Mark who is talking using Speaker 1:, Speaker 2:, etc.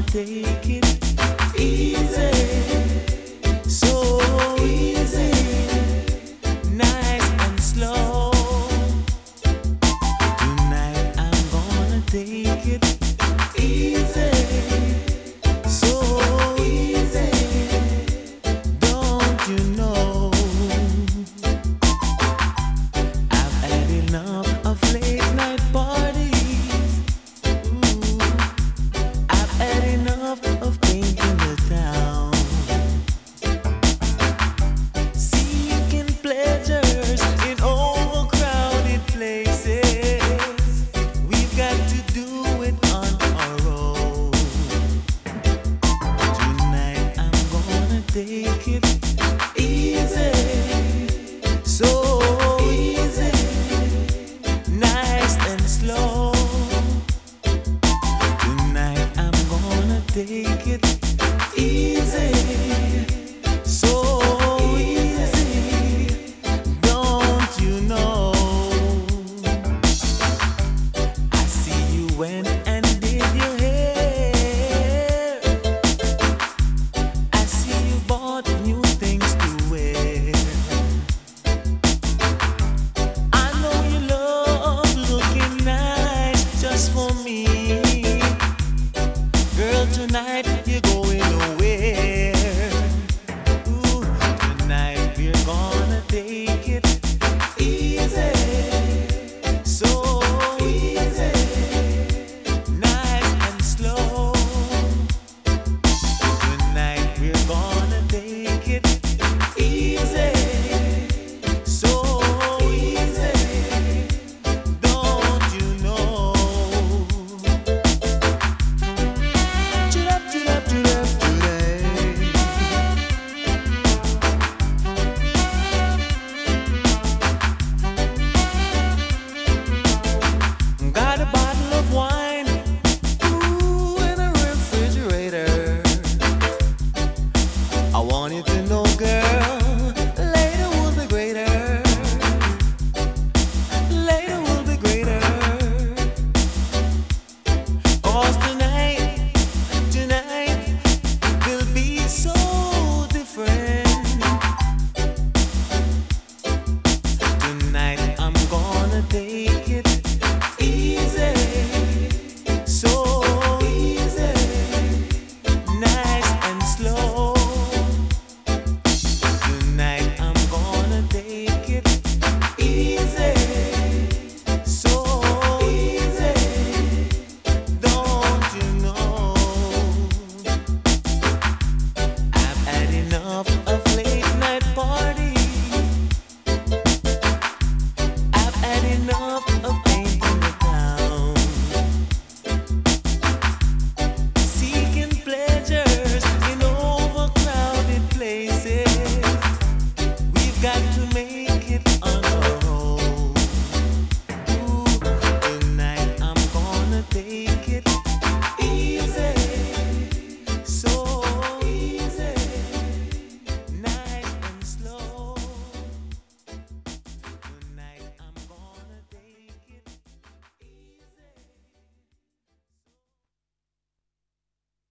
Speaker 1: take it easy, so easy, nice and slow. Tonight I'm gonna take it easy, so easy. Don't you know? I've had enough of late night parties. Ooh, I've had enough of painting the town, seeking pleasures in overcrowded places. We've got to do it on our own. Tonight I'm gonna take it easy, so easy, nice and slow. Tonight I'm gonna take it easy, so easy. Don't you know? I see you went and did your hair. I see you bought new things to wear. I know you love looking nice just for me. Girl, tonight you're going